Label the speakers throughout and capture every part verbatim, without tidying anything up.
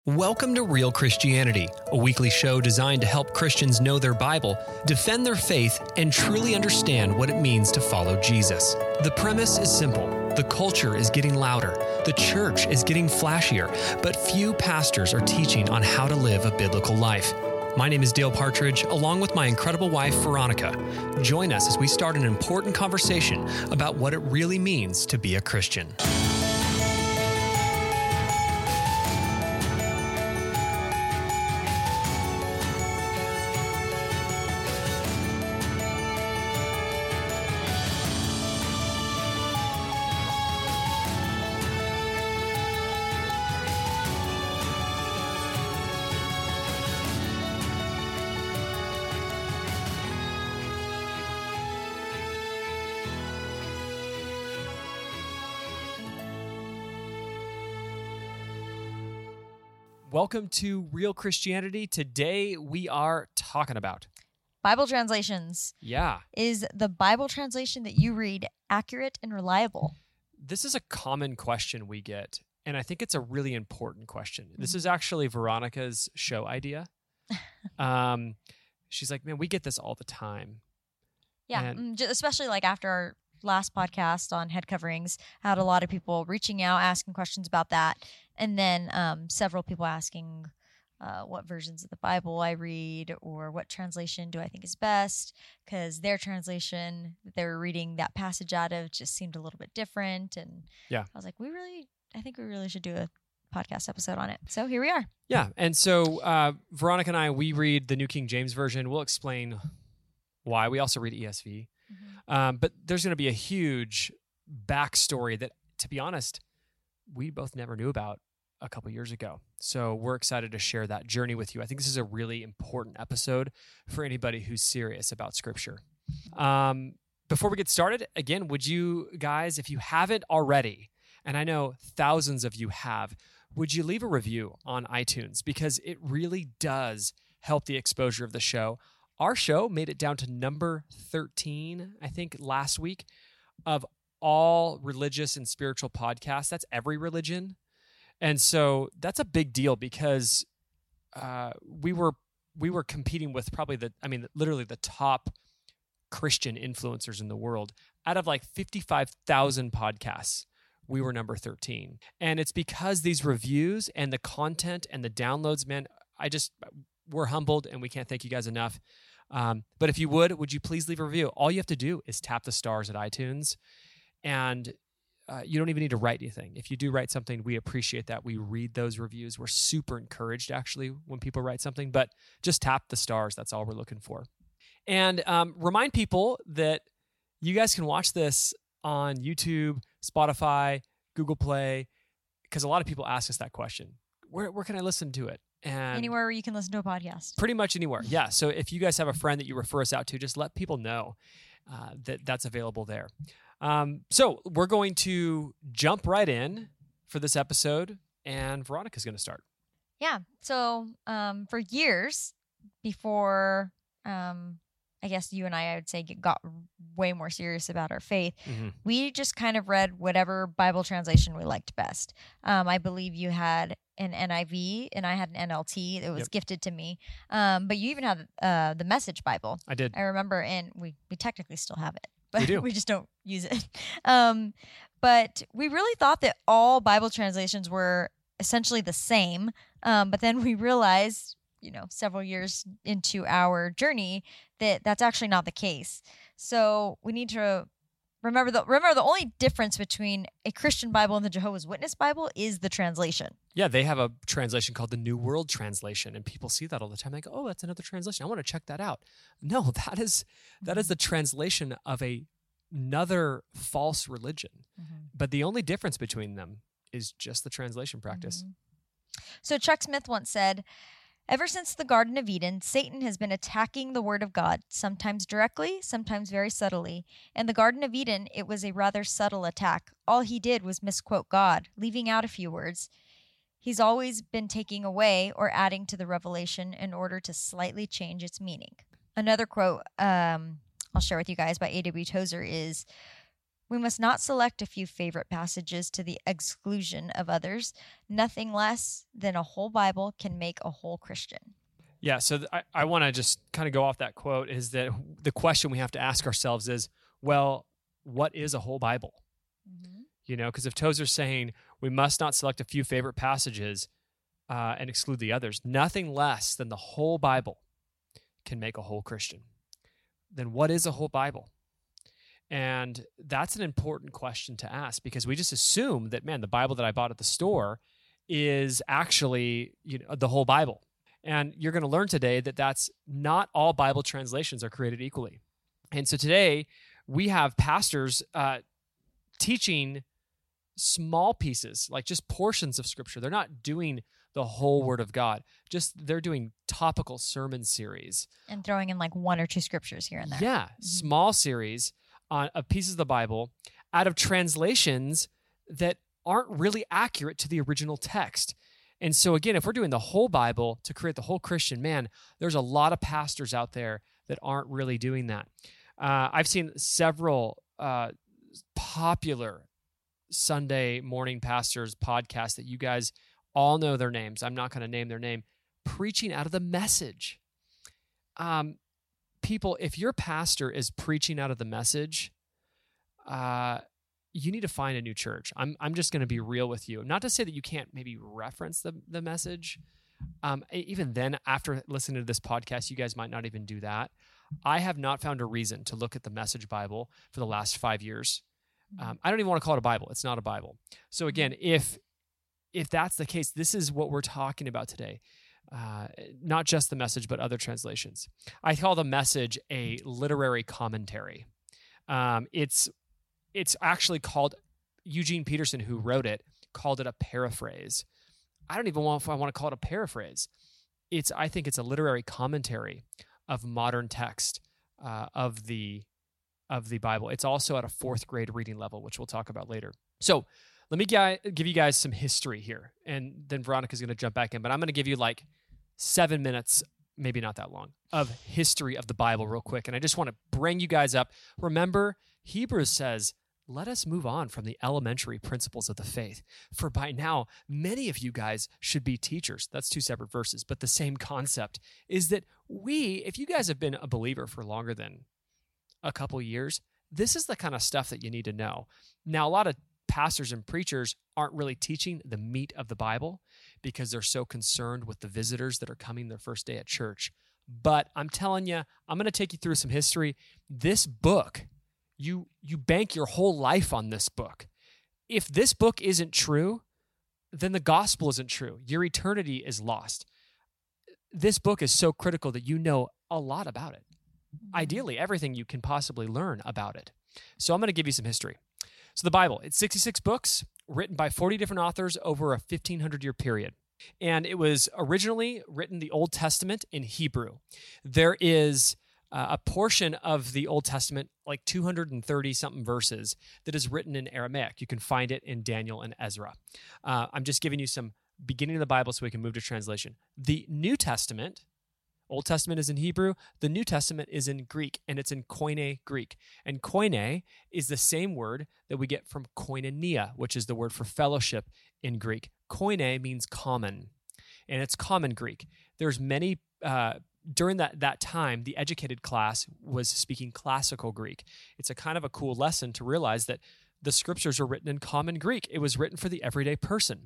Speaker 1: Welcome to Real Christianity, a weekly show designed to help Christians know their Bible, defend their faith, and truly understand what it means to follow Jesus. The premise is simple. The culture is getting louder. The church is getting flashier, but few pastors are teaching on how to live a biblical life. My name is Dale Partridge, along with my incredible wife, Veronica. Join us as we start an important conversation about what it really means to be a Christian. Welcome to Real Christianity. Today we are talking about
Speaker 2: Bible translations.
Speaker 1: Yeah.
Speaker 2: Is the Bible translation that you read accurate and reliable?
Speaker 1: This is a common question we get, and I think it's a really important question. Mm-hmm. This is actually Veronica's show idea. um, she's like, man, we get this all the time.
Speaker 2: Yeah,
Speaker 1: and-
Speaker 2: especially like after our last podcast on head coverings, I had a lot of people reaching out, asking questions about that. And then um, several people asking uh, what versions of the Bible I read or what translation do I think is best, because their translation that they were reading that passage out of just seemed a little bit different. And
Speaker 1: yeah.
Speaker 2: I was like, we really, I think we really should do a podcast episode on it. So here we are.
Speaker 1: Yeah. And so uh, Veronica and I, we read the New King James Version. We'll explain why. We also read E S V. Mm-hmm. Um, but there's going to be a huge backstory that, to be honest, we both never knew about a couple years ago. So we're excited to share that journey with you. I think this is a really important episode for anybody who's serious about Scripture. Um, before we get started, again, would you guys, if you haven't already, and I know thousands of you have, would you leave a review on iTunes? Because it really does help the exposure of the show. Our show made it down to number thirteen, I think, last week of all religious and spiritual podcasts. That's every religion. And so that's a big deal because uh, we were we were competing with probably the, I mean, literally the top Christian influencers in the world. Out of like fifty-five thousand podcasts, we were number thirteen. And it's because these reviews and the content and the downloads, man, I just, we're humbled and we can't thank you guys enough. Um, but if you would, would you please leave a review? All you have to do is tap the stars at iTunes, and uh, you don't even need to write anything. If you do write something, we appreciate that. We read those reviews. We're super encouraged, actually, when people write something, but just tap the stars. That's all we're looking for. And um, remind people that you guys can watch this on YouTube, Spotify, Google Play, because a lot of people ask us that question. Where, where can I listen to it? And
Speaker 2: anywhere where you can listen to a podcast.
Speaker 1: Pretty much anywhere, yeah. So if you guys have a friend that you refer us out to, just let people know uh, that that's available there. Um, so we're going to jump right in for this episode, and Veronica's going to start.
Speaker 2: Yeah. So um, for years before, um, I guess you and I, I would say, get, got way more serious about our faith, mm-hmm. we just kind of read whatever Bible translation we liked best. Um, I believe you had an N I V and I had an N L T that was yep. gifted to me. Um, but you even had uh, the Message Bible.
Speaker 1: I did.
Speaker 2: I remember, and we, we technically still have it, but
Speaker 1: we, do.
Speaker 2: we just don't use it. Um, but we really thought that all Bible translations were essentially the same. Um, but then we realized, you know, several years into our journey that that's actually not the case. So we need to remember the remember the only difference between a Christian Bible and the Jehovah's Witness Bible is the translation.
Speaker 1: Yeah, they have a translation called the New World Translation, and people see that all the time. They go, "Oh, that's another translation. I want to check that out." No, that is that is the translation of a, another false religion. Mm-hmm. But the only difference between them is just the translation practice.
Speaker 2: Mm-hmm. So Chuck Smith once said, "Ever since the Garden of Eden, Satan has been attacking the Word of God, sometimes directly, sometimes very subtly. In the Garden of Eden, it was a rather subtle attack. All he did was misquote God, leaving out a few words. He's always been taking away or adding to the revelation in order to slightly change its meaning." Another quote um, I'll share with you guys by A W Tozer is, We must not select a few favorite passages to the exclusion of others. Nothing less than a whole Bible can make a whole Christian.
Speaker 1: Yeah, so th- I, I want to just kind of go off that quote is that the question we have to ask ourselves is, well, what is a whole Bible? Mm-hmm. You know, because if Tozer's saying we must not select a few favorite passages uh, and exclude the others, nothing less than the whole Bible can make a whole Christian. Then what is a whole Bible? And that's an important question to ask because we just assume that, man, the Bible that I bought at the store is actually, you know, the whole Bible. And you're going to learn today that that's not all Bible translations are created equally. And so today we have pastors uh, teaching small pieces, like just portions of Scripture. They're not doing the whole Word of God. Just they're doing topical sermon series.
Speaker 2: And throwing in like one or two scriptures here and there.
Speaker 1: Yeah, mm-hmm. Small series on of pieces of the Bible out of translations that aren't really accurate to the original text. And so again, if we're doing the whole Bible to create the whole Christian, man, there's a lot of pastors out there that aren't really doing that. Uh, I've seen several uh, popular Sunday morning pastors podcasts that you guys all know their names. I'm not going to name their name. Preaching out of the Message. Um, people, if your pastor is preaching out of the Message, uh, you need to find a new church. I'm I'm just going to be real with you. Not to say that you can't maybe reference the, the Message. Um, even then, after listening to this podcast, you guys might not even do that. I have not found a reason to look at the Message Bible for the last five years. Um, I don't even want to call it a Bible. It's not a Bible. So again, if if that's the case, this is what we're talking about today. Uh, not just the Message, but other translations. I call the Message a literary commentary. Um, it's it's actually called, Eugene Peterson, who wrote it, called it a paraphrase. I don't even know if I want to call it a paraphrase. It's I think it's a literary commentary of modern text uh, of the of the Bible. It's also at a fourth grade reading level, which we'll talk about later. So let me give you guys some history here, and then Veronica's going to jump back in. But I'm going to give you like seven minutes, maybe not that long, of history of the Bible real quick. And I just want to bring you guys up. Remember, Hebrews says, let us move on from the elementary principles of the faith. For by now, many of you guys should be teachers. That's two separate verses, but the same concept is that we, if you guys have been a believer for longer than a couple years, this is the kind of stuff that you need to know. Now, a lot of pastors and preachers aren't really teaching the meat of the Bible because they're so concerned with the visitors that are coming their first day at church. But I'm telling you, I'm going to take you through some history. This book, you you bank your whole life on this book. If this book isn't true, then the gospel isn't true. Your eternity is lost. This book is so critical that you know a lot about it. Ideally, everything you can possibly learn about it. So I'm going to give you some history. So the Bible, it's sixty-six books written by forty different authors over a fifteen hundred year period. And it was originally written, the Old Testament, in Hebrew. There is uh, a portion of the Old Testament, like two hundred thirty something verses, that is written in Aramaic. You can find it in Daniel and Ezra. Uh, I'm just giving you some beginning of the Bible so we can move to translation. The New Testament, Old Testament is in Hebrew. The New Testament is in Greek, and it's in Koine Greek. And Koine is the same word that we get from koinonia, which is the word for fellowship in Greek. Koine means common, and it's common Greek. There's many, uh, during that, that time, the educated class was speaking classical Greek. It's a kind of a cool lesson to realize that the scriptures are written in common Greek. It was written for the everyday person.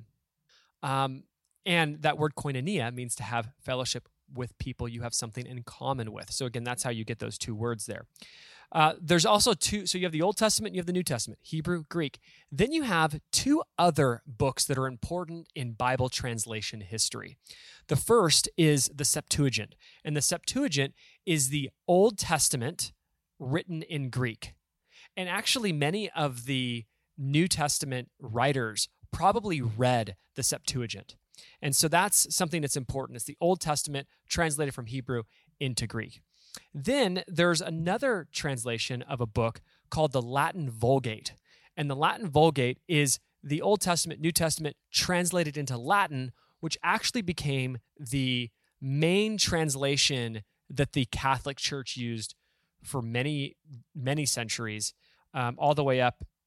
Speaker 1: Um, and that word koinonia means to have fellowship with people you have something in common with. So again, that's how you get those two words there. Uh, there's also two, so you have the Old Testament, you have the New Testament, Hebrew, Greek. Then you have two other books that are important in Bible translation history. The first is the Septuagint, and the Septuagint is the Old Testament written in Greek. And actually, many of the New Testament writers probably read the Septuagint. And so that's something that's important. It's the Old Testament translated from Hebrew into Greek. Then there's another translation of a book called the Latin Vulgate. And the Latin Vulgate is the Old Testament, New Testament translated into Latin, which actually became the main translation that the Catholic Church used for many, many centuries, um, all the way up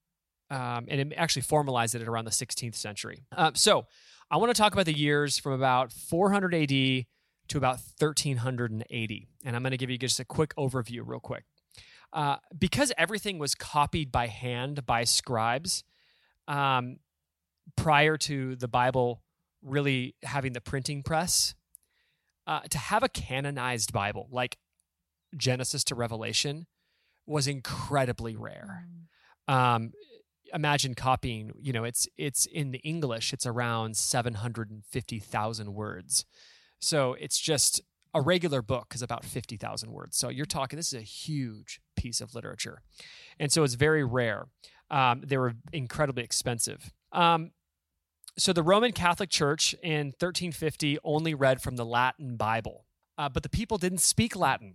Speaker 1: Um, and it actually formalized it around the sixteenth century. Uh, so I want to talk about the years from about four hundred A D to about thirteen eighty. And I'm going to give you just a quick overview real quick. Uh, because everything was copied by hand by scribes um, prior to the Bible really having the printing press, uh, to have a canonized Bible like Genesis to Revelation was incredibly rare. Um, imagine copying, you know, it's it's in the English, it's around seven hundred fifty thousand words. So it's just a regular book is about fifty thousand words. So you're talking, this is a huge piece of literature. And so it's very rare. Um, they were incredibly expensive. Um, so the Roman Catholic Church in thirteen fifty only read from the Latin Bible, uh, but the people didn't speak Latin.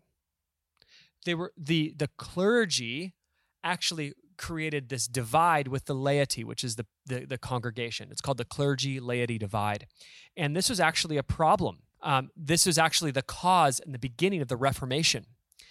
Speaker 1: They were the the clergy actually created this divide with the laity, which is the, the, the congregation. It's called the clergy-laity divide. And this was actually a problem. Um, this was actually the cause and the beginning of the Reformation.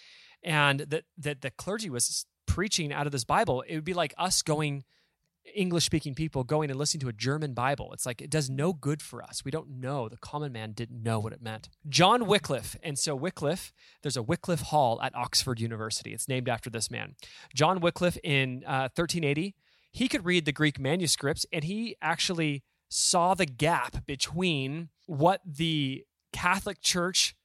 Speaker 1: And that, that the clergy was preaching out of this Bible. It would be like us going, English-speaking people going and listening to a German Bible. It's like, it does no good for us. We don't know. The common man didn't know what it meant. John Wycliffe. And so Wycliffe, there's a Wycliffe Hall at Oxford University. It's named after this man. John Wycliffe in uh, thirteen eighty, he could read the Greek manuscripts, and he actually saw the gap between what the Catholic Church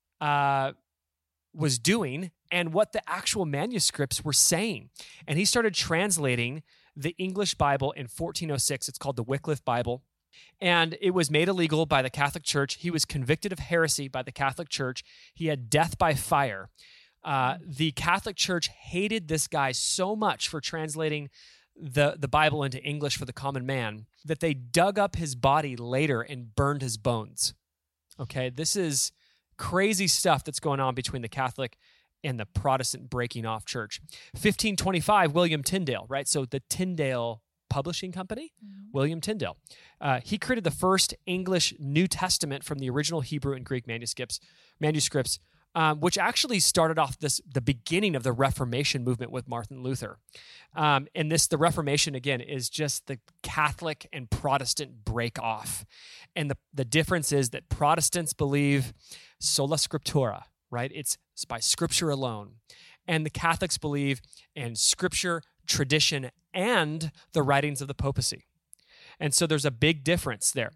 Speaker 1: uh, was doing and what the actual manuscripts were saying. And he started translating the English Bible in fourteen oh six. It's called the Wycliffe Bible. And it was made illegal by the Catholic Church. He was convicted of heresy by the Catholic Church. He had death by fire. Uh, the Catholic Church hated this guy so much for translating the, the Bible into English for the common man that they dug up his body later and burned his bones. Okay, this is crazy stuff that's going on between the Catholic and the Protestant breaking off church. fifteen twenty-five, William Tyndale, right? So the Tyndale Publishing Company, mm-hmm. William Tyndale. Uh, he created the first English New Testament from the original Hebrew and Greek manuscripts, manuscripts um, which actually started off this the beginning of the Reformation movement with Martin Luther. Um, and this, the Reformation, again, is just the Catholic and Protestant break off. And the, the difference is that Protestants believe sola scriptura, right? It's by Scripture alone. And the Catholics believe in Scripture, tradition, and the writings of the papacy. And so there's a big difference there.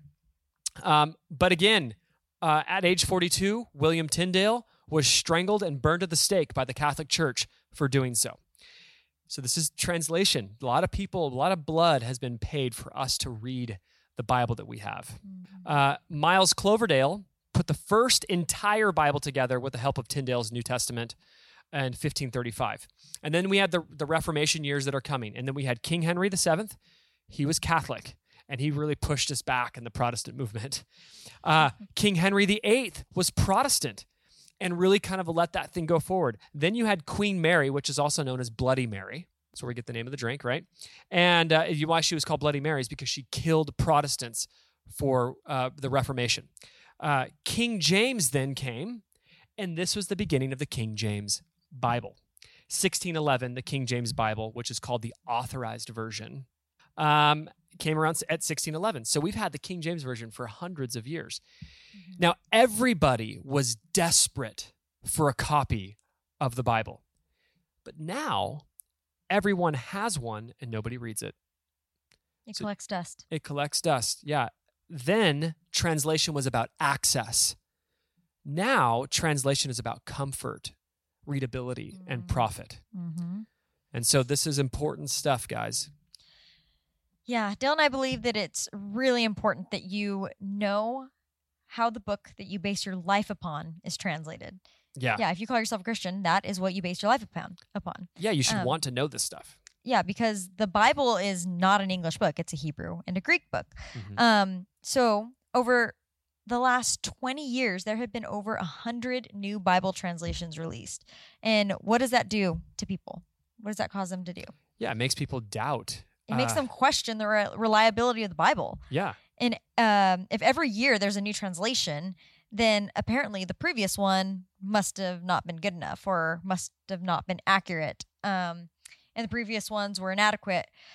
Speaker 1: Um, but again, uh, at age forty-two, William Tyndale was strangled and burned at the stake by the Catholic Church for doing so. So this is translation. A lot of people, a lot of blood has been paid for us to read the Bible that we have. Mm-hmm. Uh, Miles Cloverdale put the first entire Bible together with the help of Tyndale's New Testament in fifteen thirty-five. And then we had the, the Reformation years that are coming. And then we had King Henry the Seventh. He was Catholic, and he really pushed us back in the Protestant movement. Uh, King Henry the Eighth was Protestant and really kind of let that thing go forward. Then you had Queen Mary, which is also known as Bloody Mary. That's where we get the name of the drink, right? And uh, why she was called Bloody Mary is because she killed Protestants for uh, the Reformation. Uh, King James then came, and this was the beginning of the King James Bible. sixteen eleven, the King James Bible, which is called the Authorized Version, um, came around at sixteen eleven. So we've had the King James Version for hundreds of years. Mm-hmm. Now, everybody was desperate for a copy of the Bible. But now, everyone has one, and nobody reads it.
Speaker 2: It
Speaker 1: so
Speaker 2: collects dust.
Speaker 1: It collects dust, yeah. Then translation was about access. Now translation is about comfort, readability, mm-hmm. and profit. Mm-hmm. And so this is important stuff, guys.
Speaker 2: Yeah, Dale and I believe that it's really important that you know how the book that you base your life upon is translated.
Speaker 1: Yeah.
Speaker 2: Yeah, if you call yourself a Christian, that is what you base your life upon. upon.
Speaker 1: Yeah, you should
Speaker 2: um,
Speaker 1: want to know this stuff.
Speaker 2: Yeah, because the Bible is not an English book. It's a Hebrew and a Greek book. Mm-hmm. Um, so over the last twenty years, there have been over one hundred new Bible translations released. And what does that do to people? What does that cause them to do?
Speaker 1: Yeah, it makes people doubt.
Speaker 2: It makes
Speaker 1: uh,
Speaker 2: them question the re- reliability of the Bible.
Speaker 1: Yeah.
Speaker 2: And um, if every year there's a new translation, then apparently the previous one must have not been good enough or must have not been accurate. Um, and the previous ones were inadequate.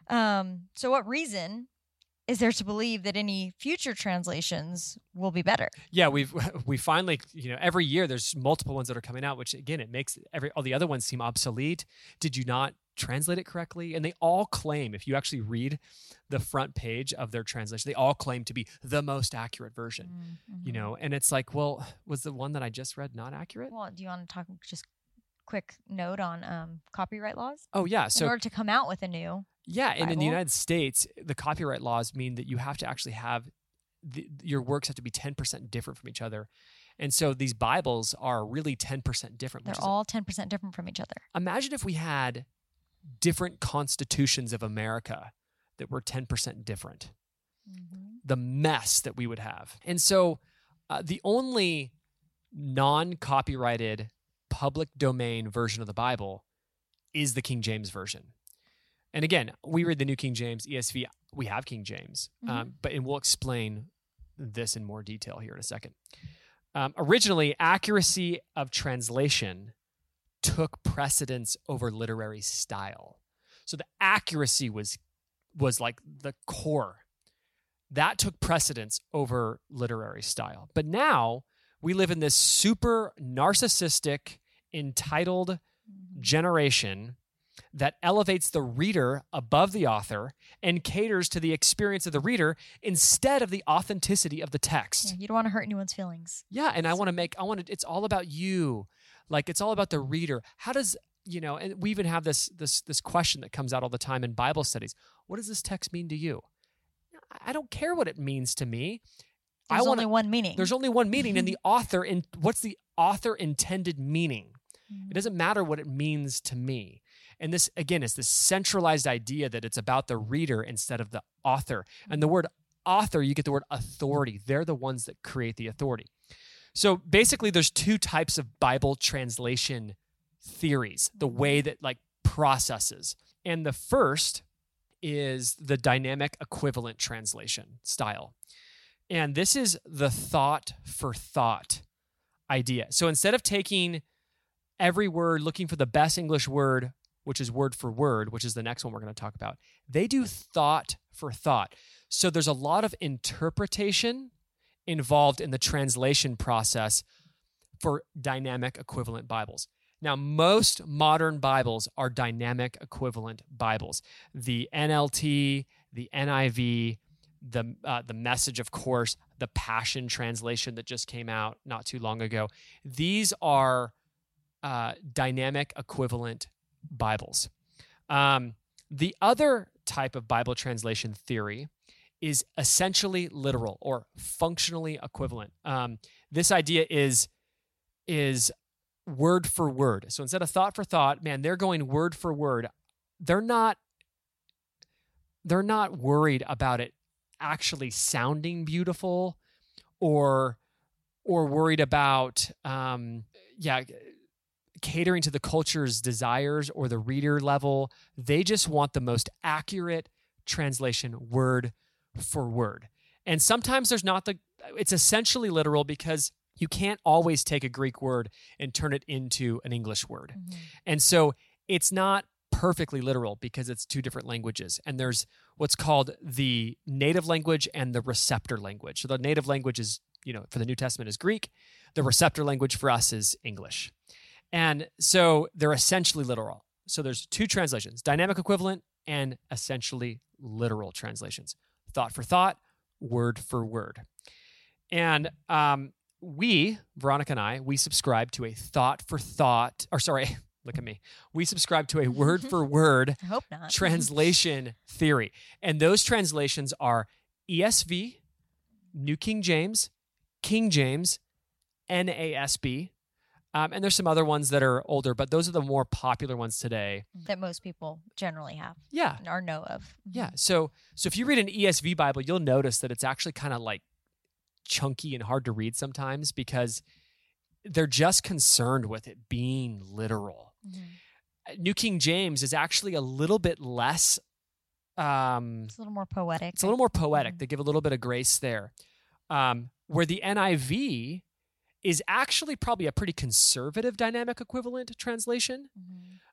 Speaker 2: Um, so what reason is there to believe that any future translations will be better?
Speaker 1: Yeah, we've we finally, you know, every year there's multiple ones that are coming out, which again, it makes every all the other ones seem obsolete. Did you not translate it correctly? And they all claim, if you actually read the front page of their translation, they all claim to be the most accurate version. Mm-hmm. You know, and it's like, well, was the one that I just read not accurate?
Speaker 2: Well, do you want to talk just quick note on um, copyright laws?
Speaker 1: Oh yeah, so
Speaker 2: in order to come out with a new
Speaker 1: yeah, and
Speaker 2: Bible.
Speaker 1: In the United States, the copyright laws mean that you have to actually have the, your works have to be ten percent different from each other. And so these Bibles are really ten percent different.
Speaker 2: They're all ten percent different from each other.
Speaker 1: Imagine if we had different constitutions of America that were ten percent different. Mm-hmm. The mess that we would have. And so uh, the only non-copyrighted public domain version of the Bible is the King James Version. And again, we read the New King James, E S V. We have King James, mm-hmm. um, but and we'll explain this in more detail here in a second. Um, originally, accuracy of translation took precedence over literary style. So the accuracy was was like the core. That took precedence over literary style. But now we live in this super narcissistic, entitled generation that elevates the reader above the author and caters to the experience of the reader instead of the authenticity of the text.
Speaker 2: Yeah, you don't want to hurt anyone's feelings.
Speaker 1: Yeah, and I want to make, I want to, it's all about you. Like, it's all about the reader. How does, you know, and we even have this this this question that comes out all the time in Bible studies. What does this text mean to you? I don't care what it means to me.
Speaker 2: There's
Speaker 1: I wanna,
Speaker 2: only one meaning.
Speaker 1: There's only one meaning, and the author, in what's the author intended meaning? Mm-hmm. It doesn't matter what it means to me. And this, again, is this centralized idea that it's about the reader instead of the author. And the word author, you get the word authority. They're the ones that create the authority. So basically, there's two types of Bible translation theories, the way that like processes. And the first is the dynamic equivalent translation style. And this is the thought for thought idea. So instead of taking every word, looking for the best English word, which is word for word, which is the next one we're going to talk about, they do thought for thought. So there's a lot of interpretation involved in the translation process for dynamic equivalent Bibles. Now, most modern Bibles are dynamic equivalent Bibles. The N L T, the N I V, the uh, the Message, of course, the Passion Translation that just came out not too long ago. These are uh, dynamic equivalent Bibles. Um, the other type of Bible translation theory is essentially literal or functionally equivalent. Um, this idea is is word for word. So instead of thought for thought, man, they're going word for word. They're not they're not worried about it actually sounding beautiful or or worried about um, yeah, catering to the culture's desires or the reader level. They just want the most accurate translation word for word. And sometimes there's not the, it's essentially literal because you can't always take a Greek word and turn it into an English word. Mm-hmm. And so it's not perfectly literal because it's two different languages. And there's what's called the native language and the receptor language. So the native language is, you know, for the New Testament is Greek. The receptor language for us is English. And so they're essentially literal. So there's two translations, dynamic equivalent and essentially literal translations. Thought for thought, word for word. And um, we, Veronica and I, we subscribe to a thought for thought, or sorry, look at me. We subscribe to a word for word
Speaker 2: I hope not.
Speaker 1: translation theory. And those translations are E S V, New King James, King James, N A S B. Um, and there's some other ones that are older, but those are the more popular ones today.
Speaker 2: That most people generally have.
Speaker 1: Yeah.
Speaker 2: Or know of.
Speaker 1: Yeah. So so if you read an E S V Bible, you'll notice that it's actually kind of like chunky and hard to read sometimes because they're just concerned with it being literal. Mm-hmm. New King James is actually a little bit less... Um,
Speaker 2: it's a little more poetic.
Speaker 1: It's a little more poetic.
Speaker 2: Mm-hmm.
Speaker 1: They give a little bit of grace there. Um, where the N I V is actually probably a pretty conservative dynamic equivalent translation, mm-hmm.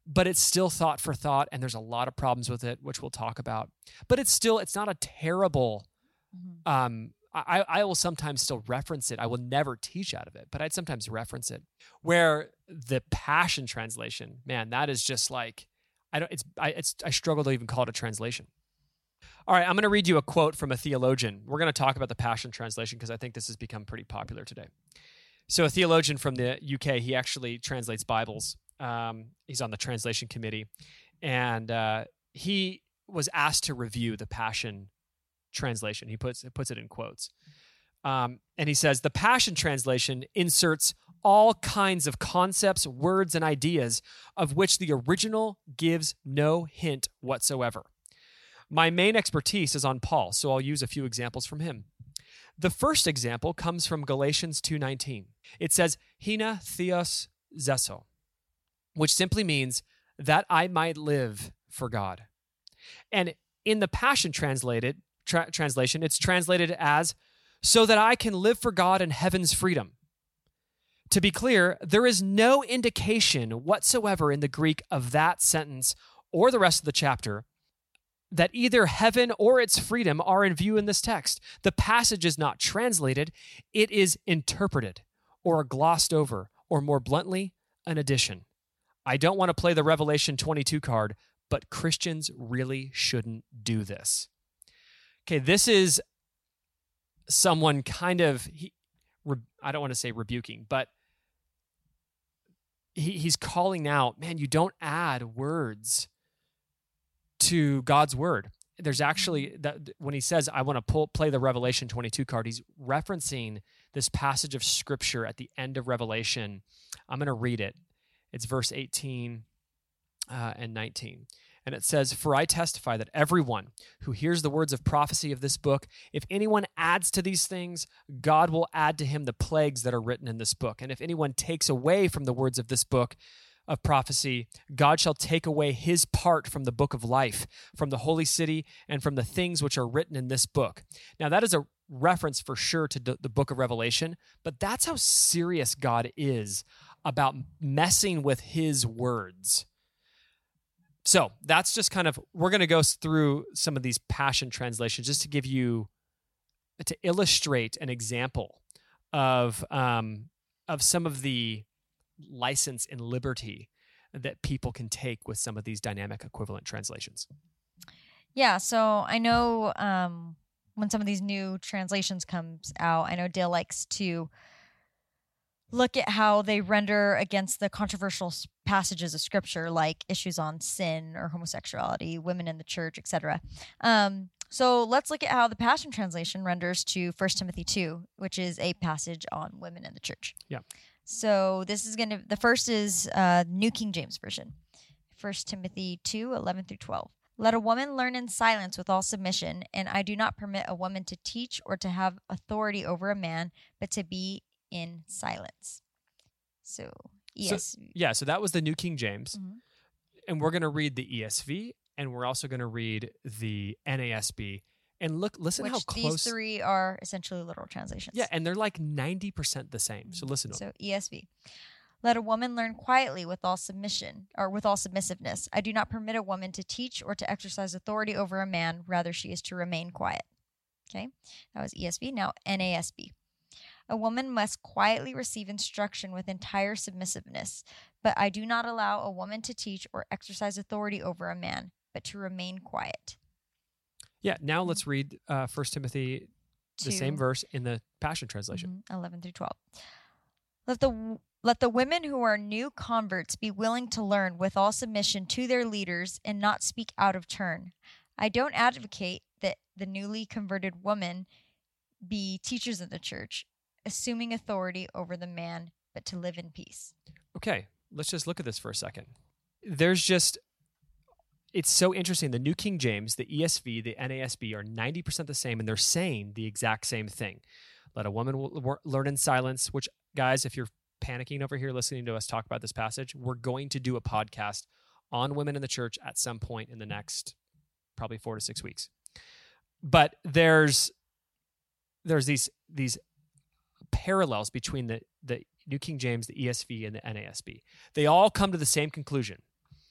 Speaker 1: but it's still thought for thought, and there's a lot of problems with it, which we'll talk about. But it's still, it's not a terrible,
Speaker 2: Mm-hmm.
Speaker 1: um, I, I will sometimes still reference it. I will never teach out of it, but I'd sometimes reference it. Where the Passion Translation, man, that is just like, I don't, it's, I, it's, I struggle to even call it a translation. All right, I'm going to read you a quote from a theologian. We're going to talk about the Passion Translation because I think this has become pretty popular today. So a theologian from the U K, he actually translates Bibles. Um, he's on the translation committee, and uh, he was asked to review the Passion Translation. He puts puts it in quotes, um, and he says the Passion Translation inserts all kinds of concepts, words, and ideas of which the original gives no hint whatsoever. My main expertise is on Paul, so I'll use a few examples from him. The first example comes from Galatians two nineteen. It says, Hina theos zeso, which simply means that I might live for God. And in the Passion translated tra- translation, it's translated as, so that I can live for God in heaven's freedom. To be clear, there is no indication whatsoever in the Greek of that sentence or the rest of the chapter that either heaven or its freedom are in view in this text. The passage is not translated, it is interpreted or glossed over, or more bluntly, an addition. I don't want to play the Revelation twenty-two card, but Christians really shouldn't do this. Okay, this is someone kind of, he, re, I don't want to say rebuking, but he, he's calling out, man, you don't add words to God's word. There's actually, that when he says, I want to pull, play the Revelation twenty-two card, he's referencing this passage of scripture at the end of Revelation. I'm going to read it. It's verse eighteen uh, and nineteen. And it says, for I testify that everyone who hears the words of prophecy of this book, if anyone adds to these things, God will add to him the plagues that are written in this book. And if anyone takes away from the words of this book of prophecy, God shall take away his part from the book of life, from the holy city, and from the things which are written in this book. Now, that is a reference for sure to the book of Revelation, but that's how serious God is about messing with his words. So that's just kind of, we're going to go through some of these Passion translations just to give you, to illustrate an example of um, of some of the license and liberty that people can take with some of these dynamic equivalent translations.
Speaker 2: Yeah, so I know um, when some of these new translations comes out, I know Dale likes to look at how they render against the controversial passages of scripture, like issues on sin or homosexuality, women in the church, et cetera. Um, so let's look at how the Passion Translation renders to First Timothy two, which is a passage on women in the church.
Speaker 1: Yeah.
Speaker 2: So this is going to, the first is uh, New King James Version, First Timothy two, eleven through twelve. Let a woman learn in silence with all submission, and I do not permit a woman to teach or to have authority over a man, but to be in silence. So, E S V.
Speaker 1: So, yeah, so that was the New King James.
Speaker 2: Mhm.
Speaker 1: And we're going to read the E S V, and we're also going to read the N A S B. And look, listen
Speaker 2: Which
Speaker 1: how close.
Speaker 2: these three are essentially literal translations.
Speaker 1: Yeah, and they're like ninety percent the same. So listen to them.
Speaker 2: So E S V. Let a woman learn quietly with all submission, or with all submissiveness. I do not permit a woman to teach or to exercise authority over a man. Rather, she is to remain quiet. Okay, that was E S V. Now N A S B. A woman must quietly receive instruction with entire submissiveness, but I do not allow a woman to teach or exercise authority over a man, but to remain quiet.
Speaker 1: Yeah, now let's read uh, First Timothy, the
Speaker 2: Two.
Speaker 1: same verse in the Passion Translation.
Speaker 2: Mhm, eleven through twelve. Let the let the women who are new converts be willing to learn with all submission to their leaders and not speak out of turn. I don't advocate that the newly converted woman be teachers of the church, assuming authority over the man, but to live in peace.
Speaker 1: Okay, let's just look at this for a second. There's just, it's so interesting. The New King James, the E S V, the N A S B are ninety percent the same, and they're saying the exact same thing. Let a woman w- w- learn in silence, which, guys, if you're panicking over here listening to us talk about this passage, we're going to do a podcast on women in the church at some point in the next probably four to six weeks. But there's there's these these parallels between the, the New King James, the E S V, and the N A S B. They all come to the same conclusion.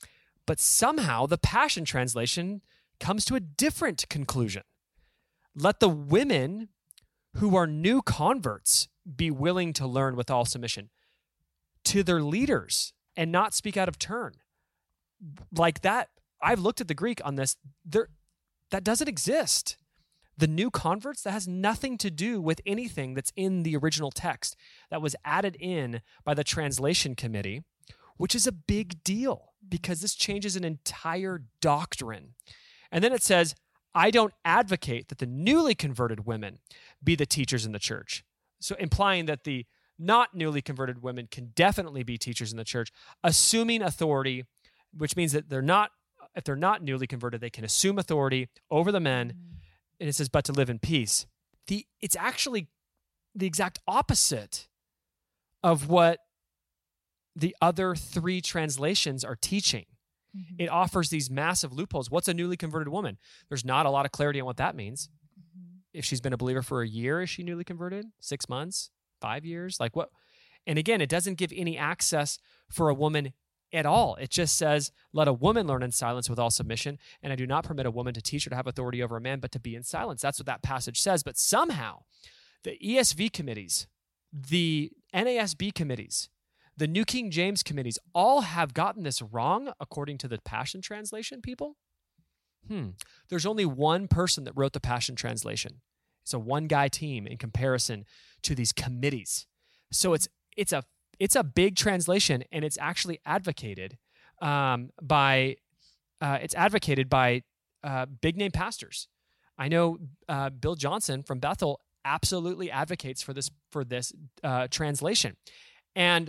Speaker 1: But somehow the Passion Translation comes to a different conclusion. Let the women who are new converts be willing to learn with all submission to their leaders and not speak out of turn. Like that, I've looked at the Greek on this. There, that doesn't exist. The new converts, that has nothing to do with anything that's in the original text that was added in by the translation committee, which is a big deal because this changes an entire doctrine. And then it says, I don't advocate that the newly converted women be the teachers in the church. So implying that the not newly converted women can definitely be teachers in the church, assuming authority, which means that they're not, if they're not newly converted, they can assume authority over the men. Mm-hmm. And it says, but to live in peace. The It's actually the exact opposite of what the other three translations are teaching. Mm-hmm. It offers these massive loopholes. What's a newly converted woman? There's not a lot of clarity on what that means. Mm-hmm. If she's been a believer for a year, is she newly converted? Six months? Five years? Like what? And again, it doesn't give any access for a woman at all. It just says, let a woman learn in silence with all submission, and I do not permit a woman to teach or to have authority over a man, but to be in silence. That's what that passage says. But somehow, the E S V committees, the N A S B committees, the New King James committees all have gotten this wrong according to the Passion Translation people. Hmm. There's only one person that wrote the Passion Translation. It's a one-guy team in comparison to these committees. So it's it's a It's a big translation, and it's actually advocated um, by uh, it's advocated by uh, big name pastors. I know uh, Bill Johnson from Bethel absolutely advocates for this for this uh, translation. And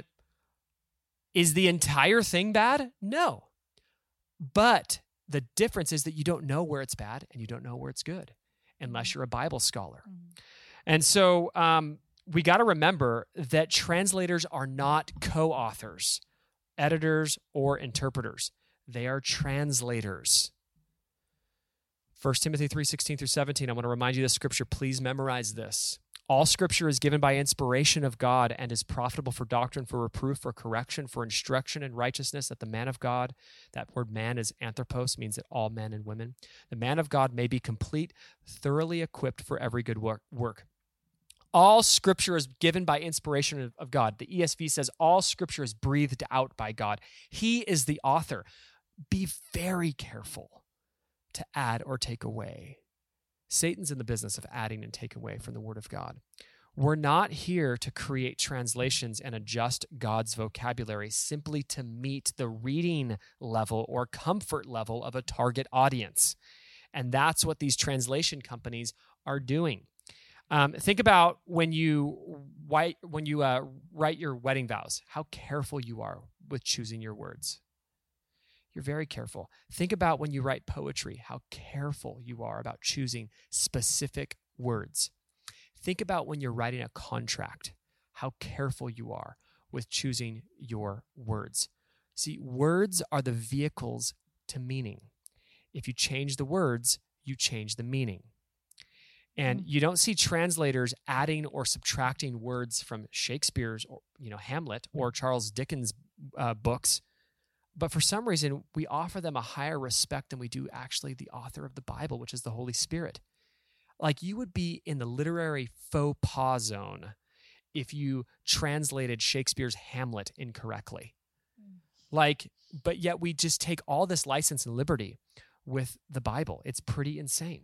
Speaker 1: is the entire thing bad? No, but the difference is that you don't know where it's bad and you don't know where it's good, unless you're a Bible scholar. Mm-hmm. And so. Um, We got to remember that translators are not co-authors, editors, or interpreters. They are translators. First Timothy three sixteen through seventeen, I want to remind you of this scripture. Please memorize this. All scripture is given by inspiration of God and is profitable for doctrine, for reproof, for correction, for instruction in righteousness, that the man of God, that word man is anthropos, means that all men and women, the man of God may be complete, thoroughly equipped for every good work. All scripture is given by inspiration of God. The E S V says all scripture is breathed out by God. He is the author. Be very careful to add or take away. Satan's in the business of adding and taking away from the word of God. We're not here to create translations and adjust God's vocabulary simply to meet the reading level or comfort level of a target audience. And that's what these translation companies are doing. Um, think about when you write, when you uh, write your wedding vows, how careful you are with choosing your words. You're very careful. Think about when you write poetry, how careful you are about choosing specific words. Think about when you're writing a contract, how careful you are with choosing your words. See, words are the vehicles to meaning. If you change the words, you change the meaning. And you don't see translators adding or subtracting words from Shakespeare's, or, you know, Hamlet or Charles Dickens' uh, books. But for some reason, we offer them a higher respect than we do actually the author of the Bible, which is the Holy Spirit. Like, you would be in the literary faux pas zone if you translated Shakespeare's Hamlet incorrectly. Mm. Like, but yet we just take all this license and liberty with the Bible. It's pretty insane.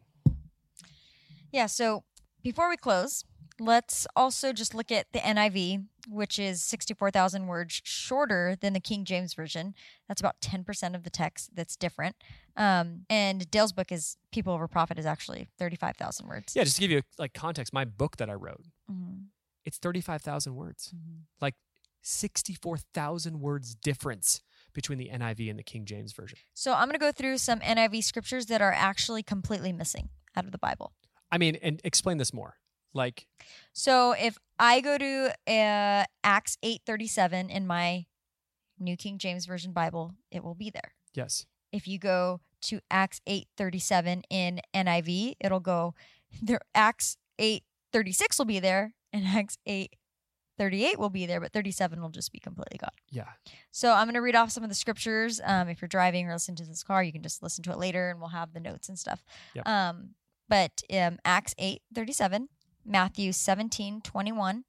Speaker 2: Yeah, so before we close, let's also just look at the N I V, which is sixty-four thousand words shorter than the King James Version. That's about ten percent of the text that's different. Um, and Dale's book is People Over Profit is actually thirty-five thousand words.
Speaker 1: Yeah, just to give you like context, my book that I wrote,
Speaker 2: mm-hmm.
Speaker 1: it's thirty-five thousand words.
Speaker 2: Mm-hmm.
Speaker 1: Like sixty-four thousand words difference between the N I V and the King James Version.
Speaker 2: So I'm going to go through some N I V scriptures that are actually completely missing out of the Bible.
Speaker 1: I mean, and explain this more. Like,
Speaker 2: so if I go to uh, Acts eight thirty-seven in my New King James Version Bible, it will be there.
Speaker 1: Yes.
Speaker 2: If you go to Acts eight thirty-seven in N I V, it'll go there. Acts eight thirty-six will be there, and Acts eight thirty-eight will be there, but thirty-seven will just be completely gone.
Speaker 1: Yeah.
Speaker 2: So I'm going to read off some of the scriptures. Um, if you're driving or listening to this car, you can just listen to it later, and we'll have the notes and stuff.
Speaker 1: Yep.
Speaker 2: Um, but um, Acts eight thirty-seven, Matthew seventeen twenty-one,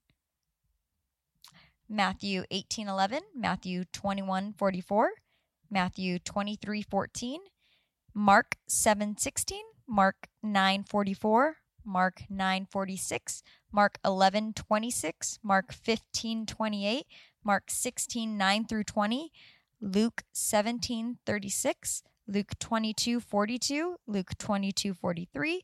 Speaker 2: Matthew eighteen eleven, Matthew twenty-one forty-four, Matthew twenty-three fourteen, Mark seven sixteen, Mark nine forty-four, Mark nine forty-six, Mark eleven twenty-six, Mark fifteen twenty-eight, Mark sixteen nine through twenty, Luke seventeen thirty-six, Luke twenty-two forty-two, Luke twenty-two forty-three,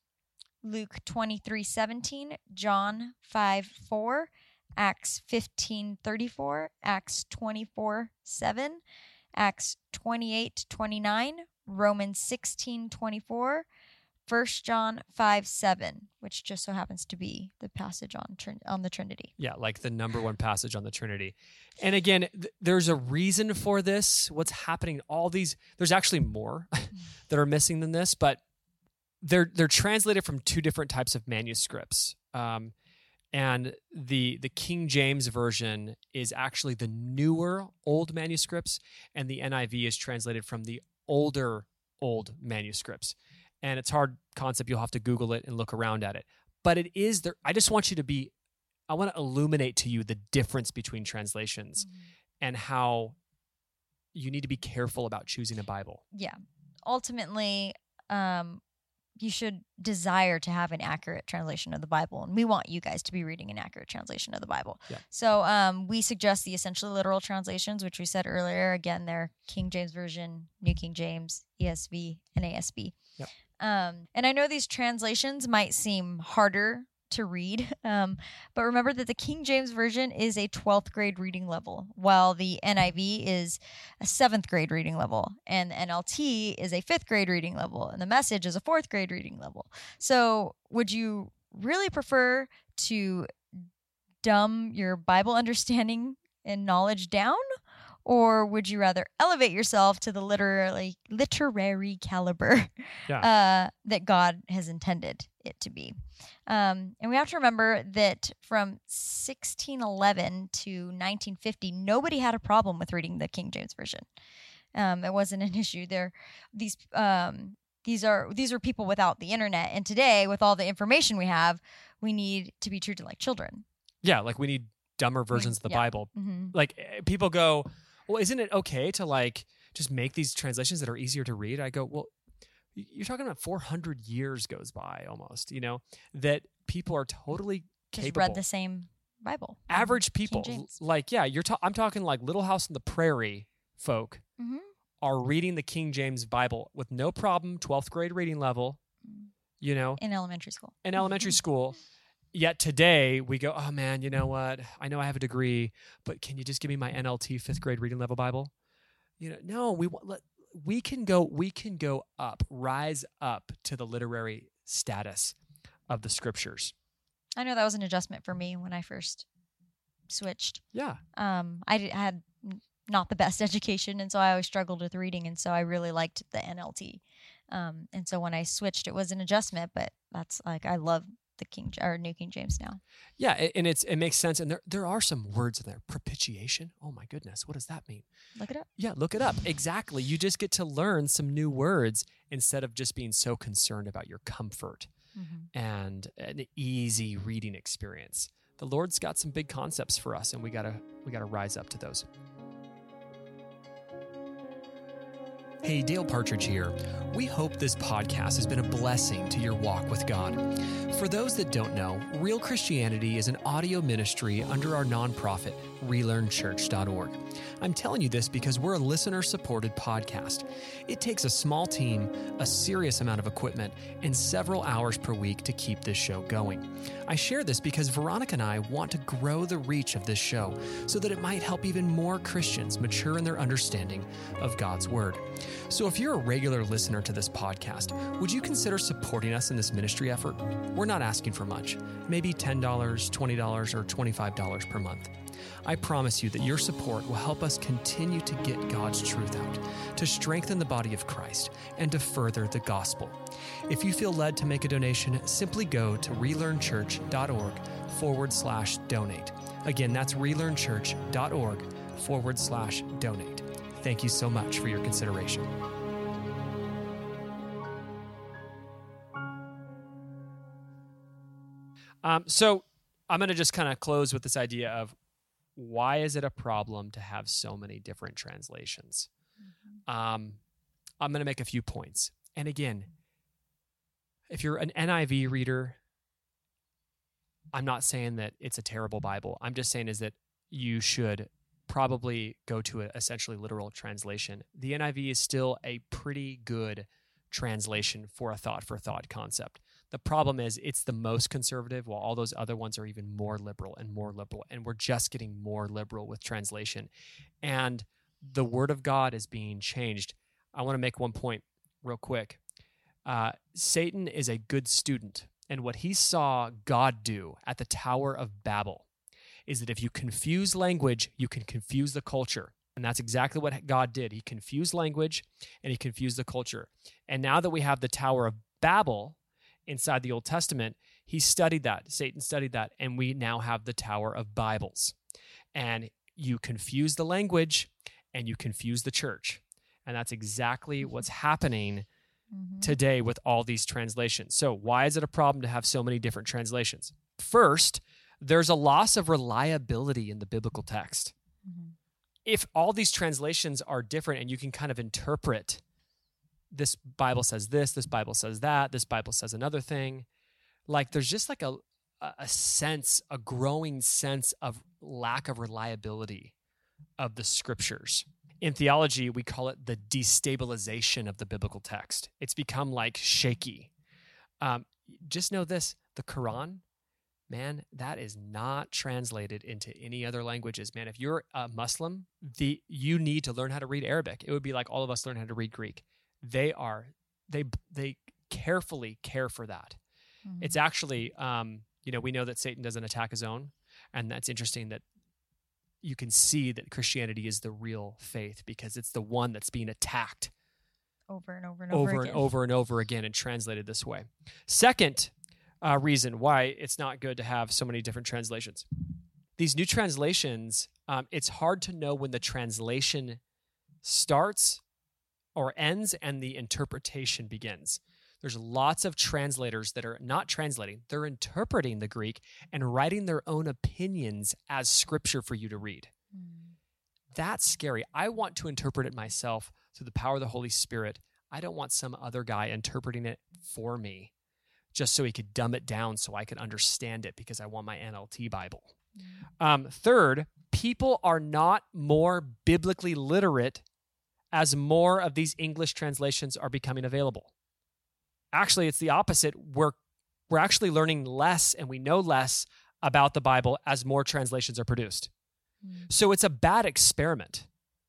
Speaker 2: Luke twenty-three seventeen, John five four, Acts fifteen thirty-four, Acts twenty-four seven, Acts twenty-eight twenty-nine, Romans sixteen twenty-four, First John five seven, which just so happens to be the passage on Trin- on the Trinity.
Speaker 1: Yeah, like the number one passage on the Trinity. And again, th- there's a reason for this. What's happening? All these, there's actually more that are missing than this, but they're they're translated from two different types of manuscripts. Um, and the the King James version is actually the newer old manuscripts, and the N I V is translated from the older old manuscripts. And it's a hard concept. You'll have to Google it and look around at it. But it is there. I just want you to be, I want to illuminate to you the difference between translations mm-hmm. and how you need to be careful about choosing a Bible.
Speaker 2: Yeah. Ultimately, um, you should desire to have an accurate translation of the Bible. And we want you guys to be reading an accurate translation of the Bible.
Speaker 1: Yeah.
Speaker 2: So um, we suggest the essentially literal translations, which we said earlier. Again, they're King James Version, New King James, E S V, and A S B.
Speaker 1: Yep.
Speaker 2: Um, and I know these translations might seem harder to read, um, but remember that the King James Version is a twelfth grade reading level, while the N I V is a seventh grade reading level, and the N L T is a fifth grade reading level, and the Message is a fourth grade reading level. So would you really prefer to dumb your Bible understanding and knowledge down? Or would you rather elevate yourself to the literary literary caliber
Speaker 1: yeah.
Speaker 2: uh, that God has intended it to be? Um, and we have to remember that from sixteen eleven to nineteen fifty, nobody had a problem with reading the King James Version. Um, it wasn't an issue. There, these um, these are these are people without the internet, and today, with all the information we have, we need to be treated like children.
Speaker 1: Yeah, like we need dumber versions of the
Speaker 2: yeah.
Speaker 1: Bible.
Speaker 2: Mm-hmm.
Speaker 1: Like people go, well, isn't it okay to like just make these translations that are easier to read? I go, well, you're talking about four hundred years goes by almost, you know, that people are totally
Speaker 2: just
Speaker 1: capable.
Speaker 2: read the same Bible.
Speaker 1: Average people,
Speaker 2: King
Speaker 1: like, yeah, you're. Ta- I'm talking like Little House on the Prairie folk
Speaker 2: mm-hmm.
Speaker 1: are reading the King James Bible with no problem, twelfth grade reading level, you know.
Speaker 2: In elementary school.
Speaker 1: In elementary school. Yet today we go, oh man, you know what? I know I have a degree, but can you just give me my N L T fifth grade reading level Bible? You know, no, we let, we can go, we can go up, rise up to the literary status of the scriptures.
Speaker 2: I know that was an adjustment for me when I first switched.
Speaker 1: Yeah.
Speaker 2: Um, I did, had not the best education, and so I always struggled with reading, and so I really liked the N L T. Um, and so when I switched, it was an adjustment, but that's like I love the King or New King James now.
Speaker 1: Yeah, and it's it makes sense, and there there are some words in there. Propitiation. Oh my goodness, what does that mean?
Speaker 2: Look it up.
Speaker 1: Yeah, look it up. Exactly. You just get to learn some new words instead of just being so concerned about your comfort mm-hmm. and an easy reading experience. The Lord's got some big concepts for us, and we gotta we gotta rise up to those. Hey, Dale Partridge here. We hope this podcast has been a blessing to your walk with God. For those that don't know, Real Christianity is an audio ministry under our nonprofit, relearn church dot org. I'm telling you this because we're a listener-supported podcast. It takes a small team, a serious amount of equipment, and several hours per week to keep this show going. I share this because Veronica and I want to grow the reach of this show so that it might help even more Christians mature in their understanding of God's Word. So if you're a regular listener to this podcast, would you consider supporting us in this ministry effort? We're not asking for much, maybe ten dollars, twenty dollars, or twenty-five dollars per month. I promise you that your support will help us continue to get God's truth out, to strengthen the body of Christ, and to further the gospel. If you feel led to make a donation, simply go to relearn church dot org forward slash donate. Again, that's relearnchurch.org forward slash donate. Thank you so much for your consideration. Um, so I'm going to just kind of close with this idea of why is it a problem to have so many different translations? Mm-hmm. Um, I'm going to make a few points. And again, if you're an N I V reader, I'm not saying that it's a terrible Bible. I'm just saying is that you should probably go to an essentially literal translation. The N I V is still a pretty good translation for a thought-for-thought concept. The problem is it's the most conservative, while all those other ones are even more liberal and more liberal. And we're just getting more liberal with translation. And the Word of God is being changed. I want to make one point real quick. Uh, Satan is a good student. And what he saw God do at the Tower of Babel is that if you confuse language, you can confuse the culture. And that's exactly what God did. He confused language and he confused the culture. And now that we have the Tower of Babel inside the Old Testament, he studied that. Satan studied that. And we now have the Tower of Bibles. And you confuse the language and you confuse the church. And that's exactly what's happening mm-hmm. today with all these translations. So why is it a problem to have so many different translations? First, there's a loss of reliability in the biblical text. Mm-hmm. If all these translations are different and you can kind of interpret, this Bible says this, this Bible says that, this Bible says another thing, like there's just like a, a sense, a growing sense of lack of reliability of the scriptures. In theology, we call it the destabilization of the biblical text. It's become like shaky. Um, just know this, the Quran, man, that is not translated into any other languages. Man, if you're a Muslim, the you need to learn how to read Arabic. It would be like all of us learn how to read Greek. They are, they they carefully care for that. Mm-hmm. It's actually, um, you know, we know that Satan doesn't attack his own, and that's interesting that you can see that Christianity is the real faith because it's the one that's being attacked
Speaker 2: over and over and over,
Speaker 1: over
Speaker 2: again.
Speaker 1: and over and over again and translated this way. Second uh, reason why it's not good to have so many different translations. These new translations, um, it's hard to know when the translation starts or ends and the interpretation begins. There's lots of translators that are not translating. They're interpreting the Greek and writing their own opinions as scripture for you to read. Mm. That's scary. I want to interpret it myself through the power of the Holy Spirit. I don't want some other guy interpreting it for me just so he could dumb it down so I could understand it because I want my N L T Bible. Mm. Um, third, people are not more biblically literate as more of these English translations are becoming available. Actually, it's the opposite. We're we're actually learning less and we know less about the Bible as more translations are produced. Mm. So it's a bad experiment.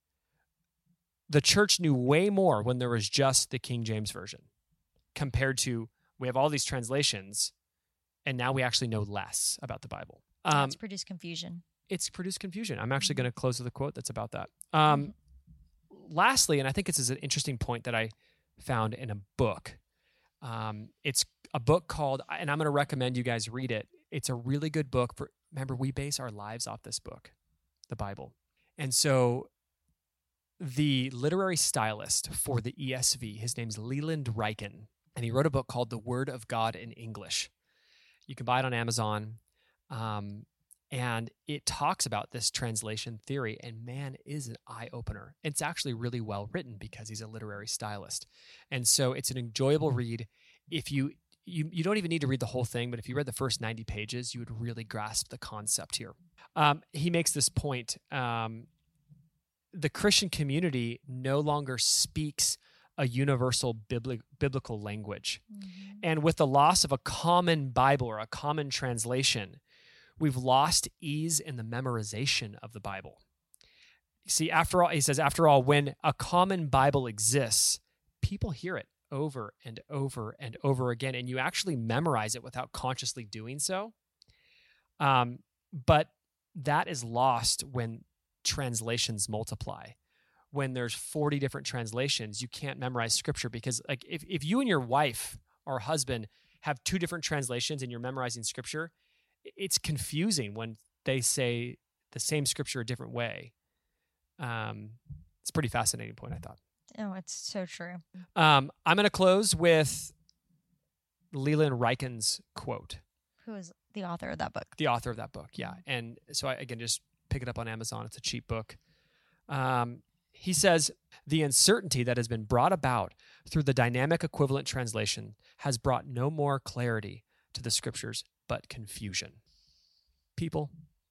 Speaker 1: The church knew way more when there was just the King James Version compared to we have all these translations and now we actually know less about the Bible.
Speaker 2: Um, it's produced confusion.
Speaker 1: It's produced confusion. I'm actually going to close with a quote that's about that. Um, mm. Lastly, and I think this is an interesting point that I found in a book. Um, it's a book called, and I'm going to recommend you guys read it. It's a really good book. For remember, we base our lives off this book, the Bible. And so the literary stylist for the E S V, his name's Leland Ryken, and he wrote a book called The Word of God in English. You can buy it on Amazon. Um, and it talks about this translation theory, and man, is an eye-opener. It's actually really well written because he's a literary stylist. And so it's an enjoyable read. If you, you you don't even need to read the whole thing, but if you read the first ninety pages, you would really grasp the concept here. Um, he makes this point. Um, the Christian community no longer speaks a universal bibli- biblical language. Mm-hmm. And with the loss of a common Bible or a common translation, we've lost ease in the memorization of the Bible. See, after all, he says, after all, when a common Bible exists, people hear it over and over and over again, and you actually memorize it without consciously doing so. Um, but that is lost when translations multiply. When there's forty different translations, you can't memorize scripture because like if, if you and your wife or husband have two different translations and you're memorizing scripture, it's confusing when they say the same scripture a different way. Um, it's a pretty fascinating point, I thought.
Speaker 2: Oh, it's so true.
Speaker 1: Um, I'm going to close with Leland Ryken's quote.
Speaker 2: Who is the author of that book?
Speaker 1: The author of that book, yeah. And so, I, again, just pick it up on Amazon. It's a cheap book. Um, he says, the uncertainty that has been brought about through the dynamic equivalent translation has brought no more clarity to the scriptures, but confusion. People,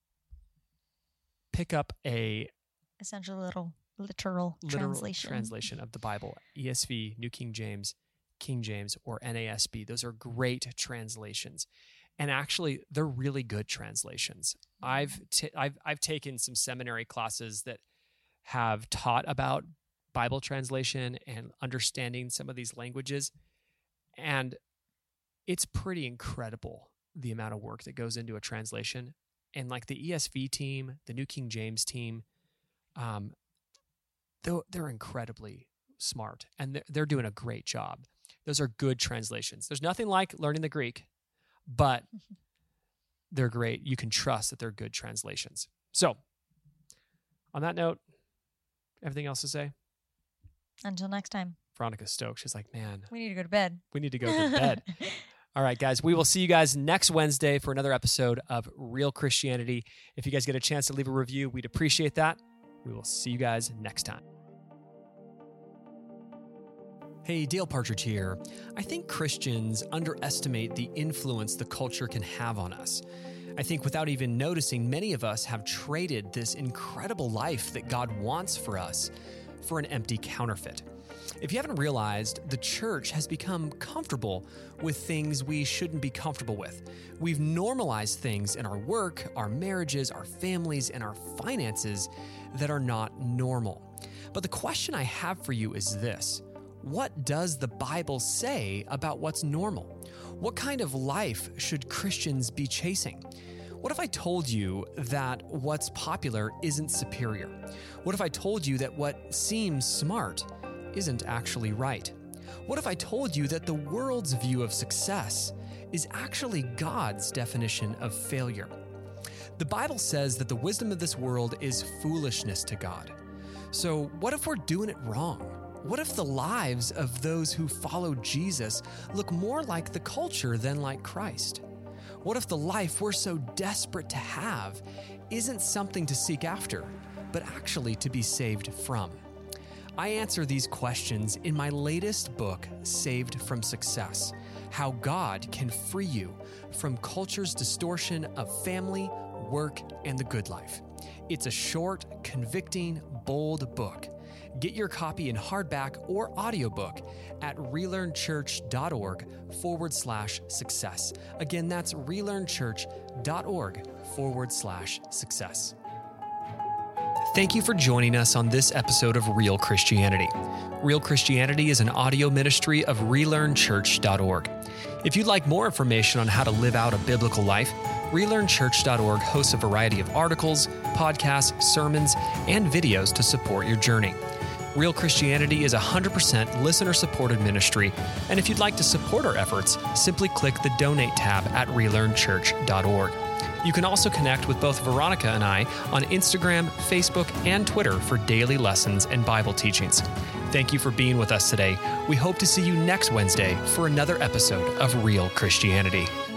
Speaker 1: pick up a
Speaker 2: essential little literal,
Speaker 1: literal
Speaker 2: translation.
Speaker 1: translation of the Bible. E S V, New King James, King James, or N A S B. Those are great translations. And actually, they're really good translations. I've t- I've I've taken some seminary classes that have taught about Bible translation and understanding some of these languages, and it's pretty incredible the amount of work that goes into a translation. And like the E S V team, the New King James team, um, they're, they're incredibly smart, and they're, they're doing a great job. Those are good translations. There's nothing like learning the Greek, but they're great. You can trust that they're good translations. So, on that note, everything else to say?
Speaker 2: Until next time.
Speaker 1: Veronica's stoked. She's like, man,
Speaker 2: we need to go to bed.
Speaker 1: We need to go to bed. All right, guys, we will see you guys next Wednesday for another episode of Real Christianity. If you guys get a chance to leave a review, we'd appreciate that. We will see you guys next time. Hey, Dale Partridge here. I think Christians underestimate the influence the culture can have on us. I think without even noticing, many of us have traded this incredible life that God wants for us for an empty counterfeit. If you haven't realized, the church has become comfortable with things we shouldn't be comfortable with. We've normalized things in our work, our marriages, our families, and our finances that are not normal. But the question I have for you is this: what does the Bible say about what's normal? What kind of life should Christians be chasing? What if I told you that what's popular isn't superior? What if I told you that what seems smart isn't actually right? What if I told you that the world's view of success is actually God's definition of failure? The Bible says that the wisdom of this world is foolishness to God. So what if we're doing it wrong? What if the lives of those who follow Jesus look more like the culture than like Christ? What if the life we're so desperate to have isn't something to seek after, but actually to be saved from? I answer these questions in my latest book, Saved from Success: How God Can Free You from Culture's Distortion of Family, Work, and the Good Life. It's a short, convicting, bold book. Get your copy in hardback or audiobook at relearnchurch.org forward slash success. Again, that's relearnchurch.org forward slash success. Thank you for joining us on this episode of Real Christianity. Real Christianity is an audio ministry of relearn church dot org. If you'd like more information on how to live out a biblical life, relearn church dot org hosts a variety of articles, podcasts, sermons, and videos to support your journey. Real Christianity is a one hundred percent listener-supported ministry, and if you'd like to support our efforts, simply click the Donate tab at relearn church dot org. You can also connect with both Veronica and I on Instagram, Facebook, and Twitter for daily lessons and Bible teachings. Thank you for being with us today. We hope to see you next Wednesday for another episode of Real Christianity.